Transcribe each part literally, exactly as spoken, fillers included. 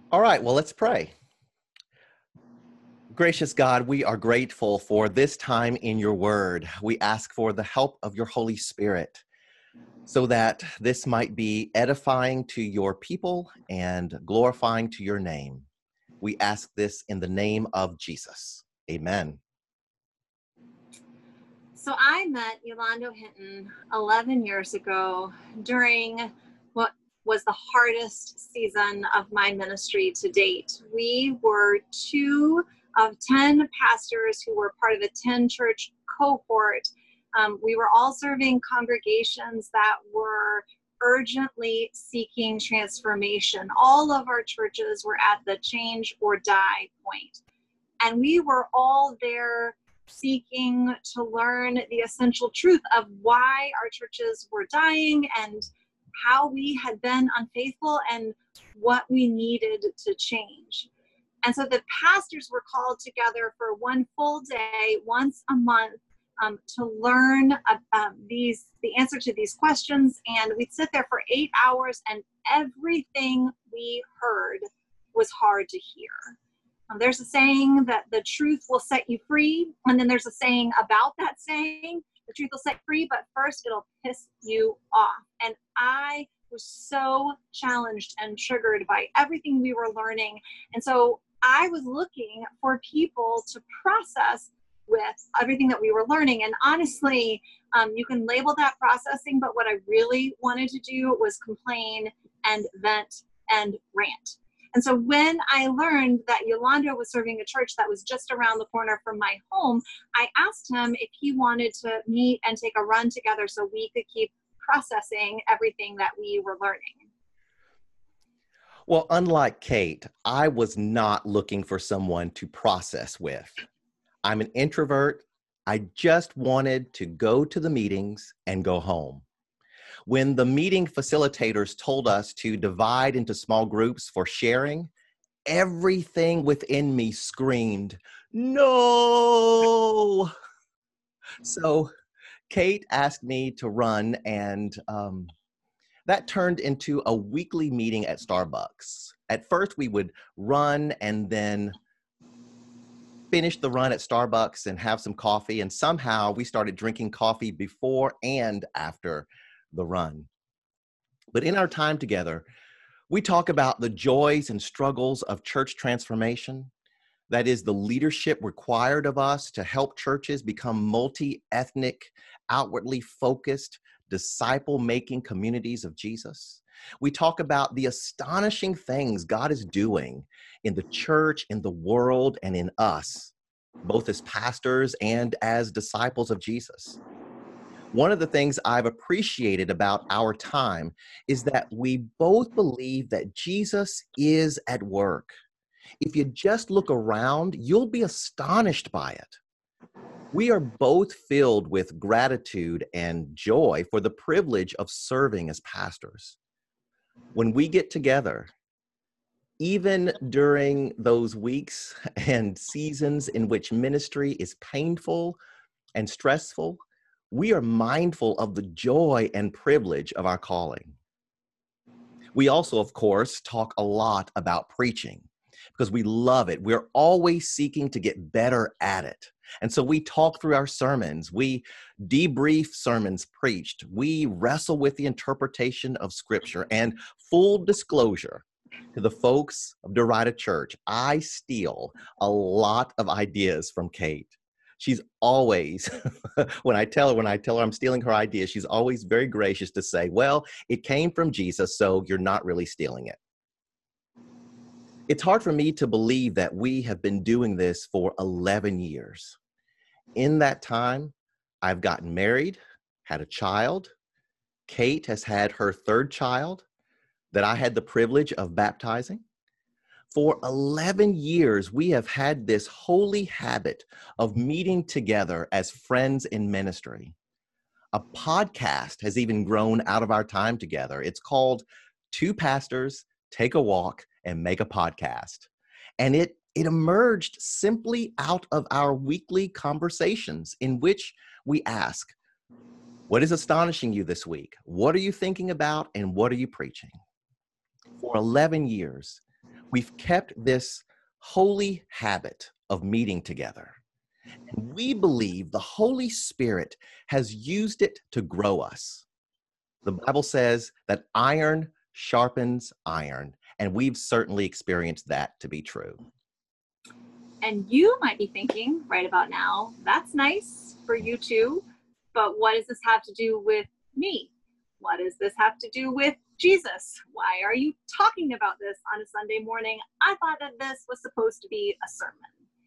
All right, well, let's pray. Gracious God, we are grateful for this time in your word. We ask for the help of your Holy Spirit so that this might be edifying to your people and glorifying to your name. We ask this in the name of Jesus. Amen. So I met Yolando Hinton eleven years ago during what was the hardest season of my ministry to date. We were two of ten pastors who were part of the ten church cohort. Um, we were all serving congregations that were urgently seeking transformation. All of our churches were at the change or die point. And we were all there seeking to learn the essential truth of why our churches were dying and how we had been unfaithful and what we needed to change. And so the pastors were called together for one full day, once a month, um, to learn uh, um, these the answer to these questions. And we'd sit there for eight hours, and everything we heard was hard to hear. Um, there's a saying that the truth will set you free, and then there's a saying about that saying, the truth will set you free, but first it'll piss you off. And I was so challenged and triggered by everything we were learning. And so I was looking for people to process with everything that we were learning. And honestly, um, you can label that processing, but what I really wanted to do was complain and vent and rant. And so when I learned that Yolando was serving a church that was just around the corner from my home, I asked him if he wanted to meet and take a run together so we could keep processing everything that we were learning. Well, unlike Kate, I was not looking for someone to process with. I'm an introvert. I just wanted to go to the meetings and go home. When the meeting facilitators told us to divide into small groups for sharing, everything within me screamed, no! So Kate asked me to run, and um, that turned into a weekly meeting at Starbucks. At first, we would run and then finish the run at Starbucks and have some coffee, and somehow we started drinking coffee before and after the run. But in our time together, we talk about the joys and struggles of church transformation. That is the leadership required of us to help churches become multi-ethnic, outwardly focused, disciple-making communities of Jesus. We talk about the astonishing things God is doing in the church, in the world, and in us, both as pastors and as disciples of Jesus. One of the things I've appreciated about our time is that we both believe that Jesus is at work. If you just look around, you'll be astonished by it. We are both filled with gratitude and joy for the privilege of serving as pastors. When we get together, even during those weeks and seasons in which ministry is painful and stressful, we are mindful of the joy and privilege of our calling. We also, of course, talk a lot about preaching because we love it. We're always seeking to get better at it. And so we talk through our sermons. We debrief sermons preached. We wrestle with the interpretation of Scripture. And full disclosure to the folks of Derita Church, I steal a lot of ideas from Kate. She's always, when I tell her, when I tell her I'm stealing her ideas, she's always very gracious to say, well, it came from Jesus, so you're not really stealing it. It's hard for me to believe that we have been doing this for eleven years. In that time, I've gotten married, had a child. Kate has had her third child that I had the privilege of baptizing. For eleven years, we have had this holy habit of meeting together as friends in ministry. A podcast has even grown out of our time together. It's called Two Pastors Take a Walk and Make a Podcast. And it, it emerged simply out of our weekly conversations in which we ask, what is astonishing you this week? What are you thinking about and what are you preaching? For eleven years, We've kept this holy habit of meeting together. And we believe the Holy Spirit has used it to grow us. The Bible says that iron sharpens iron, and we've certainly experienced that to be true. And you might be thinking right about now, that's nice for you too, but what does this have to do with me? What does this have to do with Jesus? Why are you talking about this on a Sunday morning? I thought that this was supposed to be a sermon.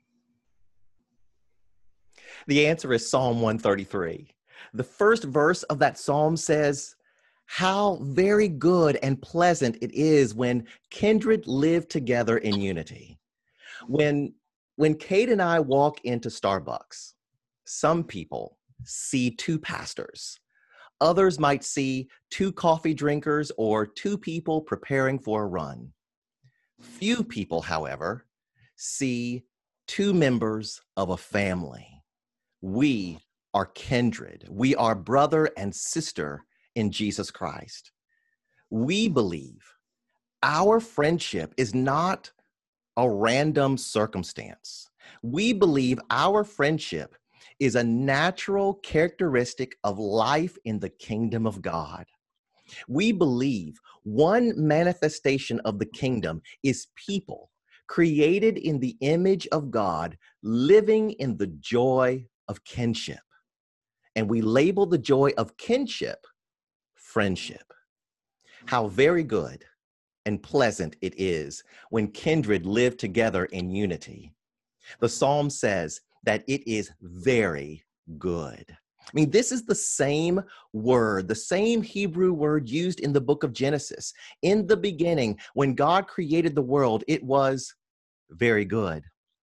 The answer is Psalm one thirty-three. The first verse of that psalm says, "How very good and pleasant it is when kindred live together in unity." When, when Kate and I walk into Starbucks, some people see two pastors. Others might see two coffee drinkers or two people preparing for a run. Few people, however, see two members of a family. We are kindred. We are brother and sister in Jesus Christ. We believe our friendship is not a random circumstance. We believe our friendship is a natural characteristic of life in the kingdom of God. We believe one manifestation of the kingdom is people created in the image of God, living in the joy of kinship. And we label the joy of kinship friendship. How very good and pleasant it is when kindred live together in unity. The psalm says that it is very good. I mean, this is the same word, the same Hebrew word used in the book of Genesis. In the beginning, when God created the world, it was very good.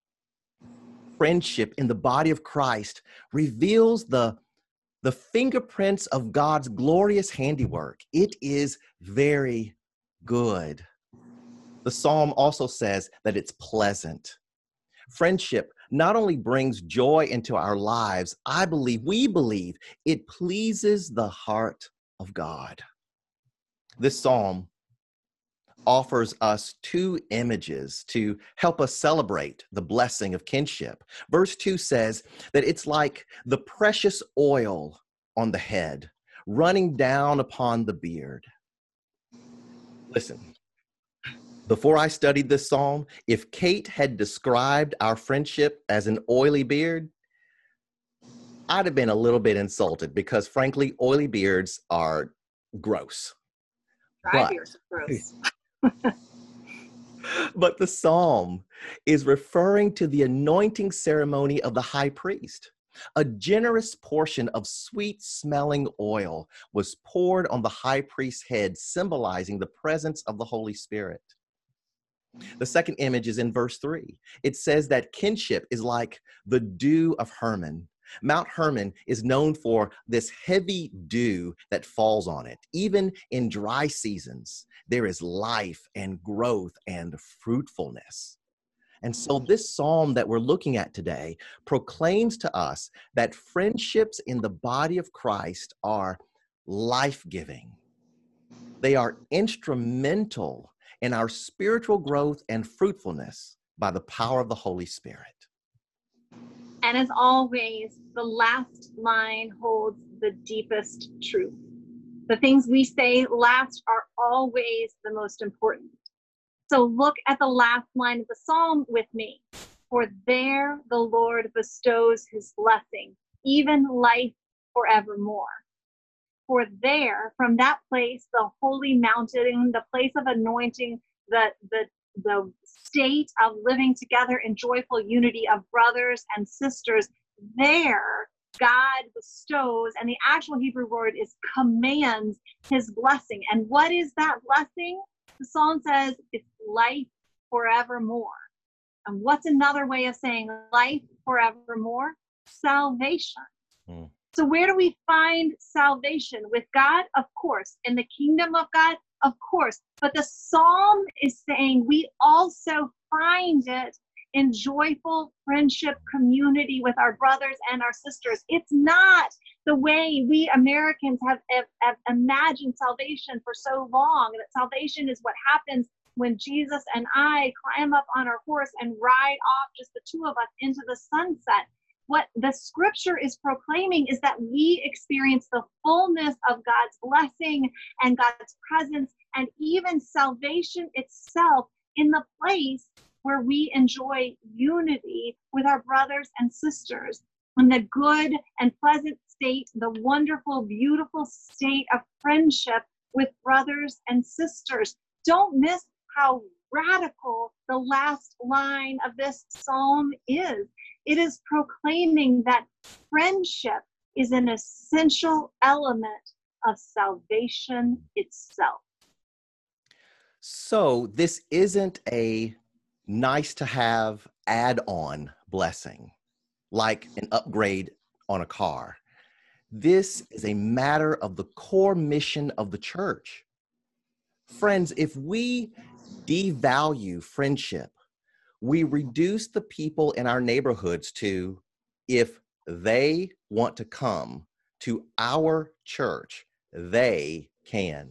Friendship in the body of Christ reveals the, the fingerprints of God's glorious handiwork. It is very good. The psalm also says that it's pleasant. Friendship not only brings joy into our lives, I believe, we believe, it pleases the heart of God. This psalm offers us two images to help us celebrate the blessing of kinship. Verse two says that it's like the precious oil on the head, running down upon the beard. Listen. Before I studied this psalm, if Kate had described our friendship as an oily beard, I'd have been a little bit insulted because, frankly, oily beards are gross. Dry but, beards are gross. But the psalm is referring to the anointing ceremony of the high priest. A generous portion of sweet-smelling oil was poured on the high priest's head, symbolizing the presence of the Holy Spirit. The second image is in verse three. It says that kinship is like the dew of Hermon. Mount Hermon is known for this heavy dew that falls on it. Even in dry seasons, there is life and growth and fruitfulness. And so this psalm that we're looking at today proclaims to us that friendships in the body of Christ are life-giving. They are instrumental in our spiritual growth and fruitfulness by the power of the Holy Spirit. And as always, the last line holds the deepest truth. The things we say last are always the most important. So look at the last line of the psalm with me. For there the Lord bestows his blessing, even life forevermore. For there, from that place, the holy mountain, the place of anointing, the, the, the state of living together in joyful unity of brothers and sisters, there God bestows, and the actual Hebrew word is commands his blessing. And what is that blessing? The psalm says it's life forevermore. And what's another way of saying life forevermore? Salvation. Mm. So where do we find salvation? With God, of course. In the kingdom of God, of course. But the psalm is saying we also find it in joyful friendship community with our brothers and our sisters. It's not the way we Americans have, have, have imagined salvation for so long, that salvation is what happens when Jesus and I climb up on our horse and ride off, just the two of us, into the sunset. What the scripture is proclaiming is that we experience the fullness of God's blessing and God's presence and even salvation itself in the place where we enjoy unity with our brothers and sisters, in the good and pleasant state, the wonderful, beautiful state of friendship with brothers and sisters. Don't miss how radical the last line of this psalm is. It is proclaiming that friendship is an essential element of salvation itself. So this isn't a nice to have add-on blessing, like an upgrade on a car. This is a matter of the core mission of the church. Friends, if we devalue friendship, we reduce the people in our neighborhoods to, if they want to come to our church, they can.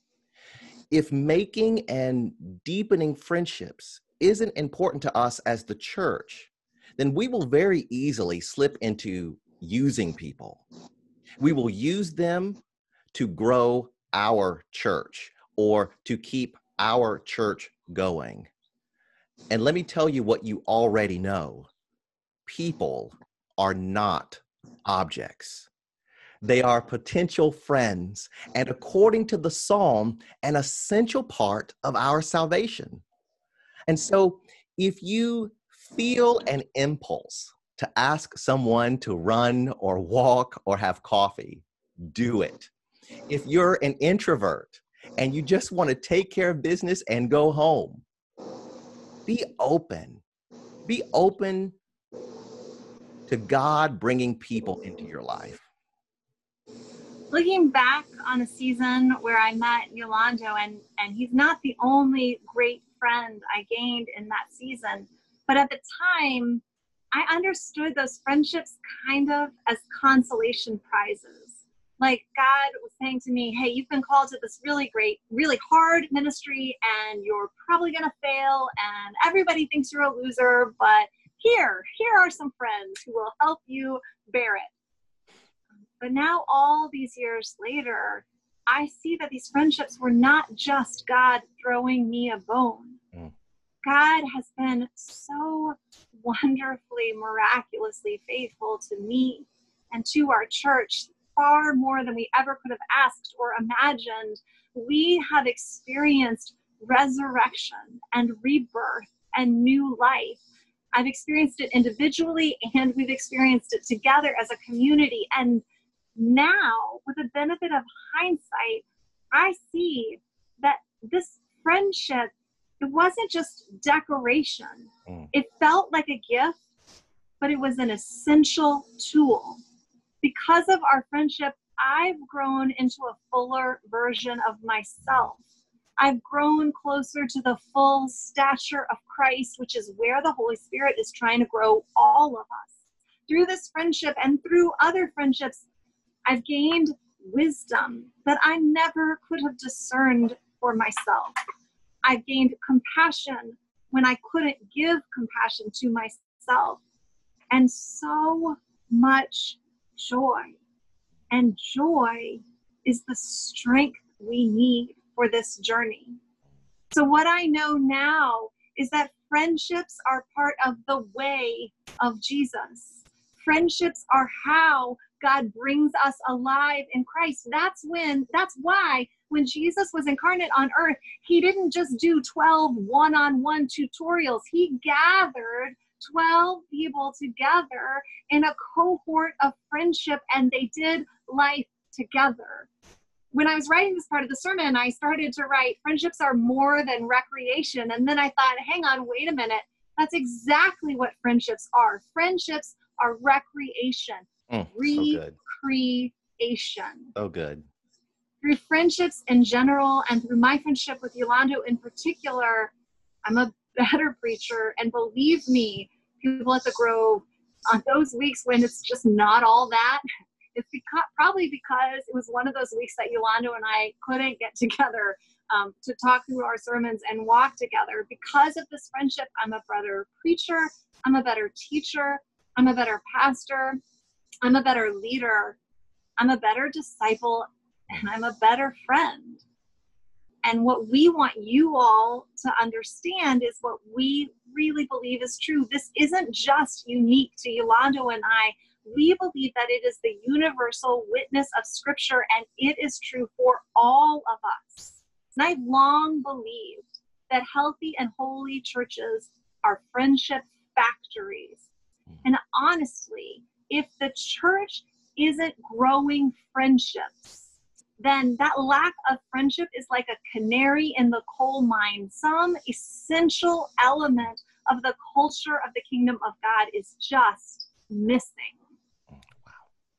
If making and deepening friendships isn't important to us as the church, then we will very easily slip into using people. We will use them to grow our church or to keep our church going. And let me tell you what you already know. People are not objects. They are potential friends, and according to the psalm, an essential part of our salvation. And so if you feel an impulse to ask someone to run or walk or have coffee, do it. If you're an introvert and you just want to take care of business and go home, be open. Be open to God bringing people into your life. Looking back on a season where I met Yolando, and, and he's not the only great friend I gained in that season, but at the time, I understood those friendships kind of as consolation prizes. Like God was saying to me, hey, you've been called to this really great, really hard ministry, and you're probably going to fail, and everybody thinks you're a loser, but here, here are some friends who will help you bear it. But now, all these years later, I see that these friendships were not just God throwing me a bone. Mm. God has been so wonderfully, miraculously faithful to me and to our church, far more than we ever could have asked or imagined. We have experienced resurrection and rebirth and new life. I've experienced it individually, and we've experienced it together as a community. And now, with the benefit of hindsight, I see that this friendship, it wasn't just decoration. Mm. It felt like a gift, but it was an essential tool. Because of our friendship, I've grown into a fuller version of myself. I've grown closer to the full stature of Christ, which is where the Holy Spirit is trying to grow all of us. Through this friendship and through other friendships, I've gained wisdom that I never could have discerned for myself. I've gained compassion when I couldn't give compassion to myself. And so much joy. And joy is the strength we need for this journey. So what I know now is that friendships are part of the way of Jesus. Friendships are how God brings us alive in Christ. That's when, that's why when Jesus was incarnate on earth, he didn't just do twelve one-on-one tutorials. He gathered twelve people together in a cohort of friendship, and they did life together. When I was writing this part of the sermon, I started to write, friendships are more than recreation. And then I thought, hang on, wait a minute. That's exactly what friendships are. Friendships are recreation, mm, recreation. So good. Through friendships in general, and through my friendship with Yolando in particular, I'm a better preacher. And believe me, people at the Grove, on those weeks when it's just not all that, it's because, probably because it was one of those weeks that Yolando and I couldn't get together um, to talk through our sermons and walk together. Because of this friendship, I'm a better preacher, I'm a better teacher, I'm a better pastor, I'm a better leader, I'm a better disciple, and I'm a better friend. And what we want you all to understand is what we really believe is true. This isn't just unique to Yolando and I. We believe that it is the universal witness of Scripture, and it is true for all of us. And I've long believed that healthy and holy churches are friendship factories. And honestly, if the church isn't growing friendships, then that lack of friendship is like a canary in the coal mine. Some essential element of the culture of the kingdom of God is just missing. Wow.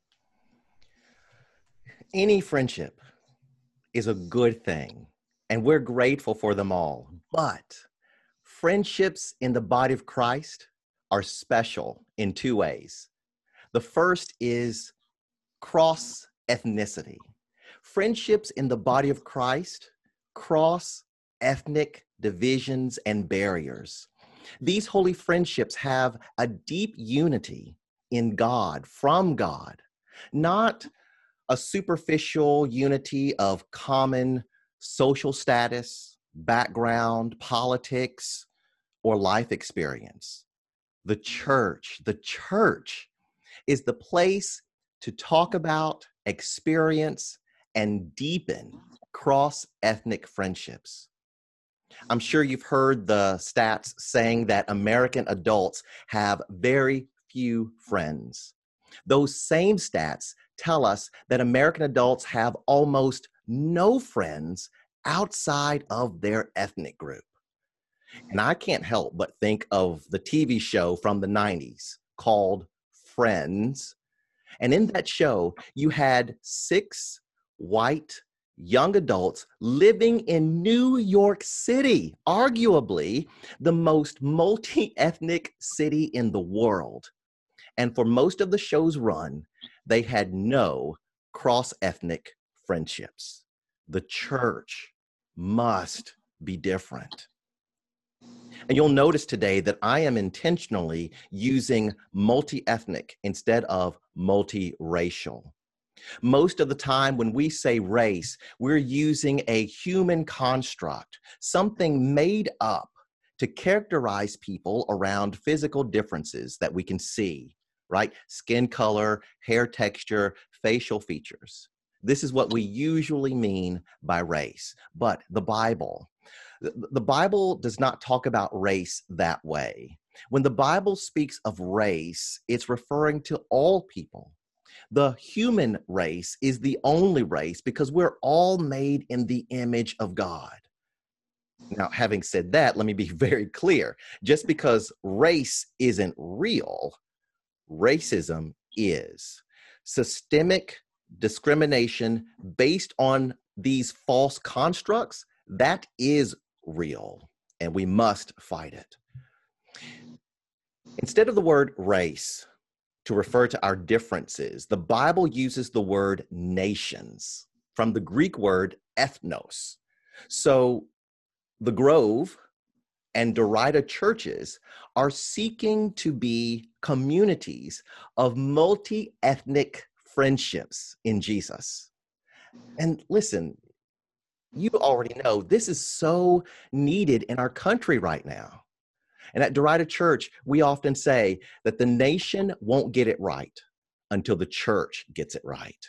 Any friendship is a good thing, and we're grateful for them all. But friendships in the body of Christ are special in two ways. The first is cross ethnicity. Friendships in the body of Christ cross ethnic divisions and barriers. These holy friendships have a deep unity in God, from God, not a superficial unity of common social status, background, politics, or life experience. The church, the church is the place to talk about, experience, and deepen cross-ethnic friendships. I'm sure you've heard the stats saying that American adults have very few friends. Those same stats tell us that American adults have almost no friends outside of their ethnic group. And I can't help but think of the T V show from the nineties called Friends. And in that show, you had six white young adults living in New York City, arguably the most multi-ethnic city in the world. And for most of the show's run, they had no cross-ethnic friendships. The church must be different. And you'll notice today that I am intentionally using multi-ethnic instead of multiracial. Most of the time when we say race, we're using a human construct, something made up to characterize people around physical differences that we can see, right? Skin color, hair texture, facial features. This is what we usually mean by race. But the Bible, the Bible does not talk about race that way. When the Bible speaks of race, it's referring to all people. The human race is the only race because we're all made in the image of God. Now, having said that, let me be very clear. Just because race isn't real, racism is. Systemic discrimination based on these false constructs, that is real, and we must fight it. Instead of the word race to refer to our differences, the Bible uses the word nations from the Greek word ethnos. So the Grove and Derrida churches are seeking to be communities of multi-ethnic friendships in Jesus. And listen, you already know this is so needed in our country right now. And at Derrida Church, we often say that the nation won't get it right until the church gets it right.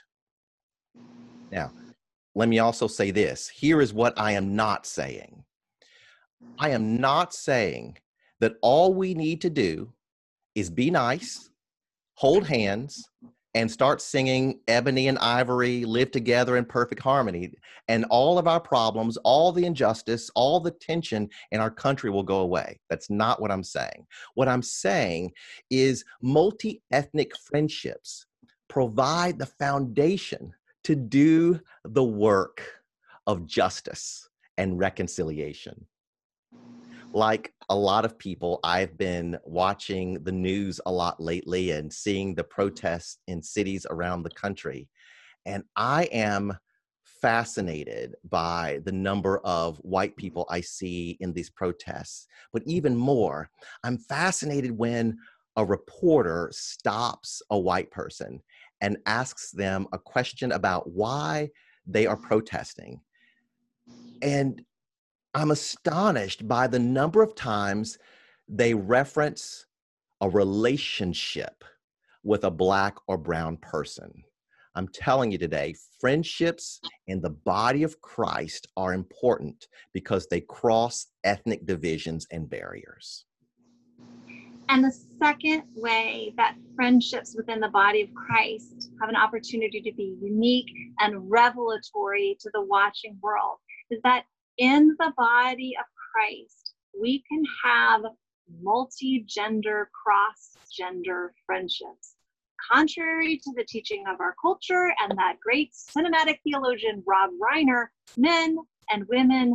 Now, let me also say this. Here is what I am not saying. I am not saying that all we need to do is be nice, hold hands, and start singing Ebony and Ivory, Live Together in Perfect Harmony, and all of our problems, all the injustice, all the tension in our country will go away. That's not what I'm saying. What I'm saying is multi-ethnic friendships provide the foundation to do the work of justice and reconciliation. Like a lot of people, I've been watching the news a lot lately and seeing the protests in cities around the country. And I am fascinated by the number of white people I see in these protests. But even more, I'm fascinated when a reporter stops a white person and asks them a question about why they are protesting. And I'm astonished by the number of times they reference a relationship with a Black or brown person. I'm telling you today, friendships in the body of Christ are important because they cross ethnic divisions and barriers. And the second way that friendships within the body of Christ have an opportunity to be unique and revelatory to the watching world is that in the body of Christ, we can have multi-gender, cross-gender friendships. Contrary to the teaching of our culture and that great cinematic theologian Rob Reiner, men and women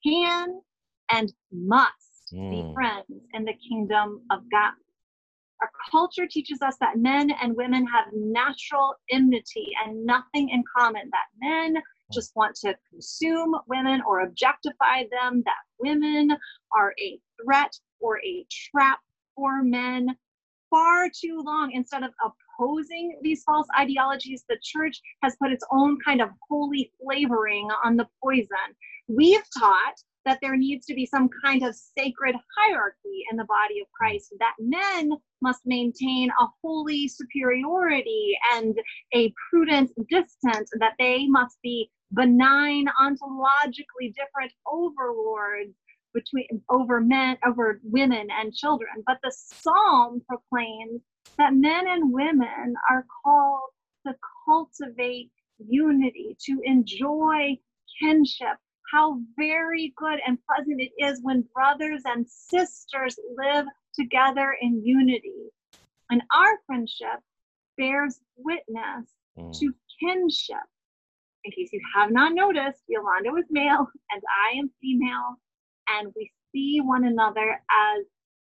can and must mm. be friends in the kingdom of God. Our culture teaches us that men and women have natural enmity and nothing in common, that men just want to consume women or objectify them, that women are a threat or a trap for men. Far too long, instead of opposing these false ideologies, the church has put its own kind of holy flavoring on the poison. We've taught that there needs to be some kind of sacred hierarchy in the body of Christ, that men must maintain a holy superiority and a prudent distance, that they must be benign, ontologically different overlords between over men, over women and children. But the Psalm proclaims that men and women are called to cultivate unity, to enjoy kinship. How very good and pleasant it is when brothers and sisters live together in unity. And our friendship bears witness mm. to kinship. In case you have not noticed, Yolanda is male and I am female, and we see one another as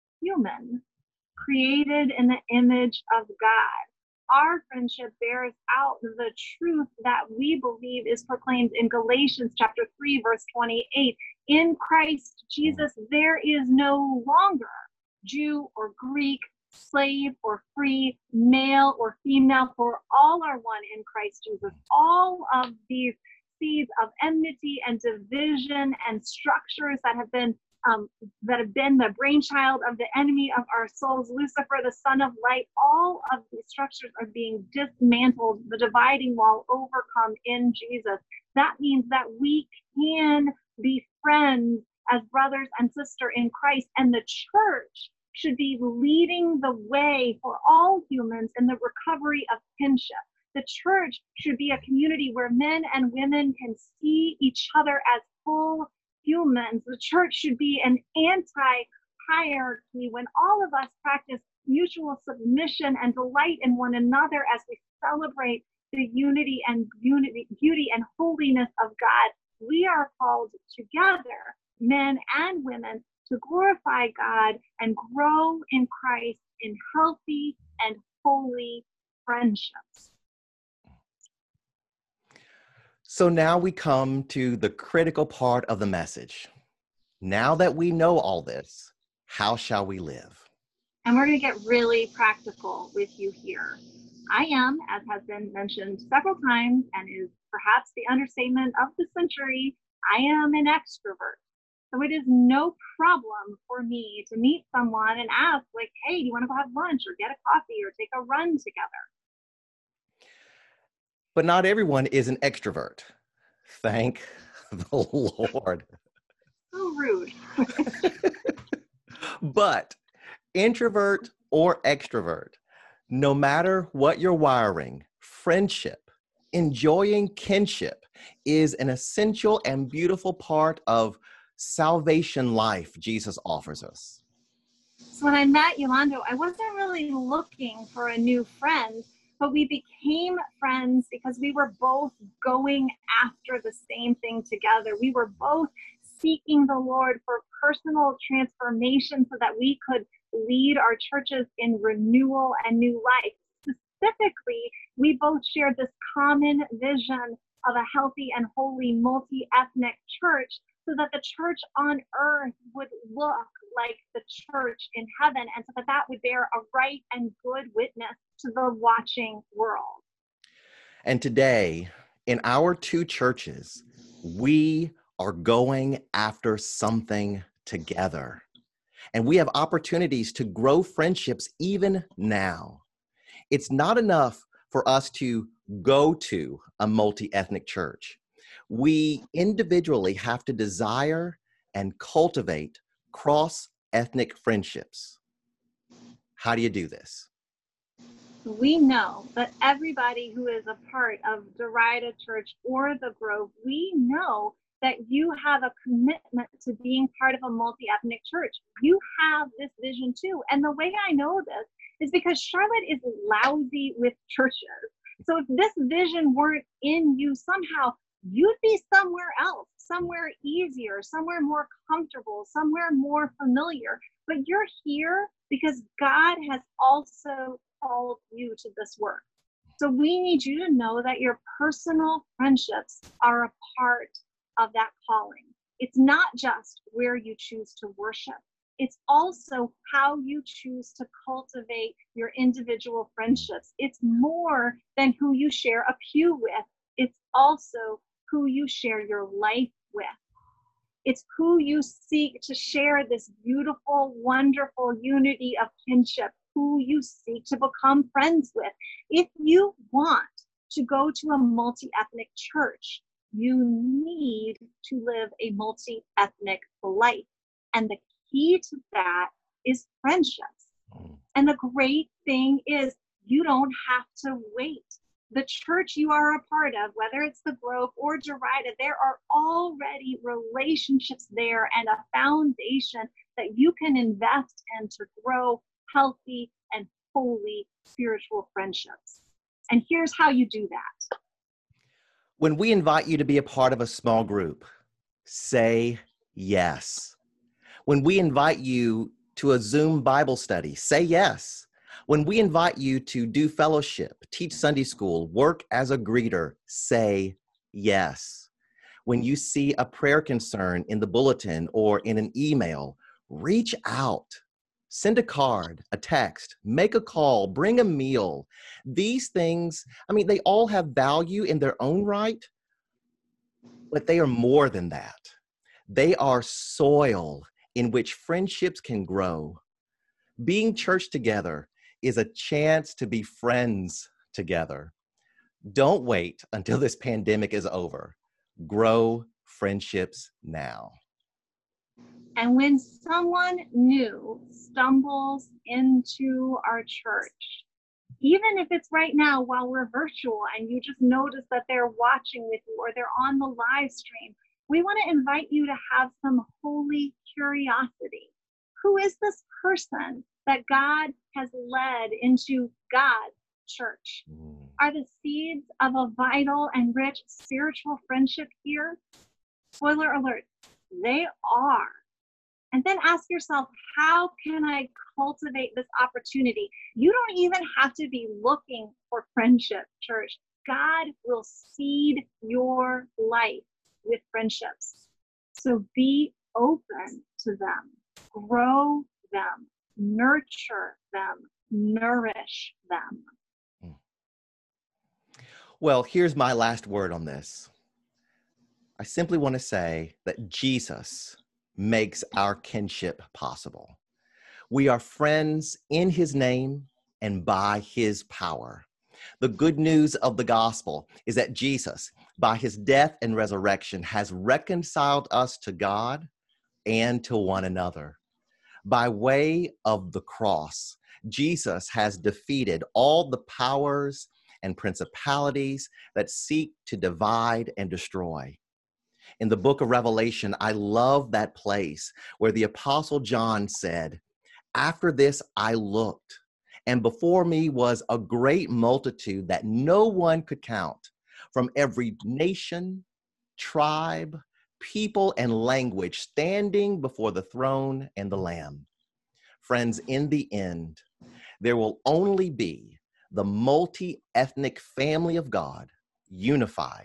human, created in the image of God. Our friendship bears out the truth that we believe is proclaimed in Galatians chapter three, verse twenty-eight. In Christ Jesus, there is no longer Jew or Greek, slave or free, male or female, for all are one in Christ Jesus. All of these seeds of enmity and division and structures that have been um, that have been the brainchild of the enemy of our souls, Lucifer, the son of light, all of these structures are being dismantled, the dividing wall overcome in Jesus. That means that we can be friends as brothers and sisters in Christ, and the church should be leading the way for all humans in the recovery of kinship. The church should be a community where men and women can see each other as full humans. The church should be an anti-hierarchy when all of us practice mutual submission and delight in one another as we celebrate the unity and unity, beauty and holiness of God. We are called together, men and women, to glorify God and grow in Christ in healthy and holy friendships. So now we come to the critical part of the message. Now that we know all this, how shall we live? And we're going to get really practical with you here. I am, as has been mentioned several times and is perhaps the understatement of the century, I am an extrovert. So it is no problem for me to meet someone and ask, like, hey, do you want to go have lunch or get a coffee or take a run together? But not everyone is an extrovert. Thank the Lord. So rude. But introvert or extrovert, no matter what your wiring, friendship, enjoying kinship is an essential and beautiful part of salvation life Jesus offers us. So when I met Yolanda, I wasn't really looking for a new friend, but we became friends because we were both going after the same thing together. We were both seeking the Lord for personal transformation so that we could lead our churches in renewal and new life. Specifically, we both shared this common vision of a healthy and holy multi-ethnic church so that the church on earth would look like the church in heaven, and so that that would bear a right and good witness to the watching world. And today, in our two churches, we are going after something together. And we have opportunities to grow friendships even now. It's not enough for us to go to a multi-ethnic church. We individually have to desire and cultivate cross-ethnic friendships. How do you do this? We know that everybody who is a part of Derita Church or the Grove, we know that you have a commitment to being part of a multi-ethnic church. You have this vision too. And the way I know this is because Charlotte is lousy with churches. So if this vision weren't in you somehow, you'd be somewhere else, somewhere easier, somewhere more comfortable, somewhere more familiar. But you're here because God has also called you to this work. So we need you to know that your personal friendships are a part of that calling. It's not just where you choose to worship. It's also how you choose to cultivate your individual friendships. It's more than who you share a pew with. It's also who you share your life with. It's who you seek to share this beautiful, wonderful unity of kinship, who you seek to become friends with. If you want to go to a multi-ethnic church, you need to live a multi-ethnic life. And the key to that is friendships. And the great thing is you don't have to wait. The church you are a part of, whether it's the Grove or Derita, there are already relationships there and a foundation that you can invest in to grow healthy and holy spiritual friendships. And here's how you do that. When we invite you to be a part of a small group, say yes. When we invite you to a Zoom Bible study, say yes. When we invite you to do fellowship, teach Sunday school, work as a greeter, say yes. When you see a prayer concern in the bulletin or in an email, reach out. Send a card, a text, make a call, bring a meal. These things, I mean, they all have value in their own right, but they are more than that. They are soil in which friendships can grow. Being church together is a chance to be friends together. Don't wait until this pandemic is over. Grow friendships now. And when someone new stumbles into our church, even if it's right now while we're virtual and you just notice that they're watching with you or they're on the live stream, we want to invite you to have some holy curiosity. Who is this person that God has led into God's church? Are the seeds of a vital and rich spiritual friendship here? Spoiler alert, they are. And then ask yourself, how can I cultivate this opportunity? You don't even have to be looking for friendship, church. God will seed your life with friendships. So be open to them, grow them, nurture them, nourish them. Well, here's my last word on this. I simply want to say that Jesus makes our kinship possible. We are friends in his name and by his power. The good news of the gospel is that Jesus, by his death and resurrection, has reconciled us to God and to one another. By way of the cross, Jesus has defeated all the powers and principalities that seek to divide and destroy. In the book of Revelation, I love that place where the Apostle John said, "After this I looked, and before me was a great multitude that no one could count, from every nation, tribe, people, and language, standing before the throne and the Lamb." Friends, in the end, there will only be the multi-ethnic family of God, unified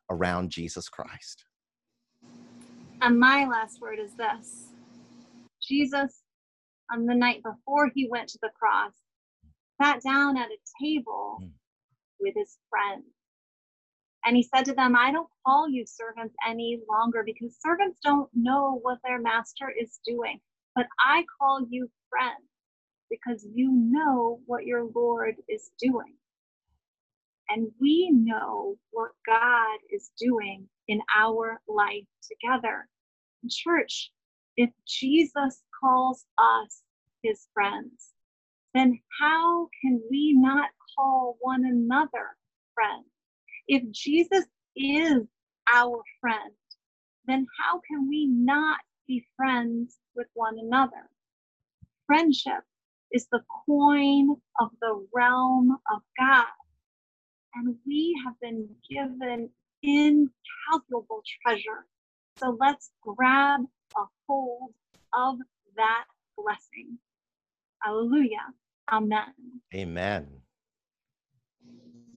around Jesus Christ. And my last word is this. Jesus, on the night before he went to the cross, sat down at a table mm. with his friends. And he said to them, I don't call you servants any longer because servants don't know what their master is doing. But I call you friends because you know what your Lord is doing. And we know what God is doing in our life together. Church, if Jesus calls us his friends, then how can we not call one another friends? If Jesus is our friend, then how can we not be friends with one another? Friendship is the coin of the realm of God, and we have been given incalculable treasure. So let's grab a hold of that blessing. Hallelujah. Amen. Amen.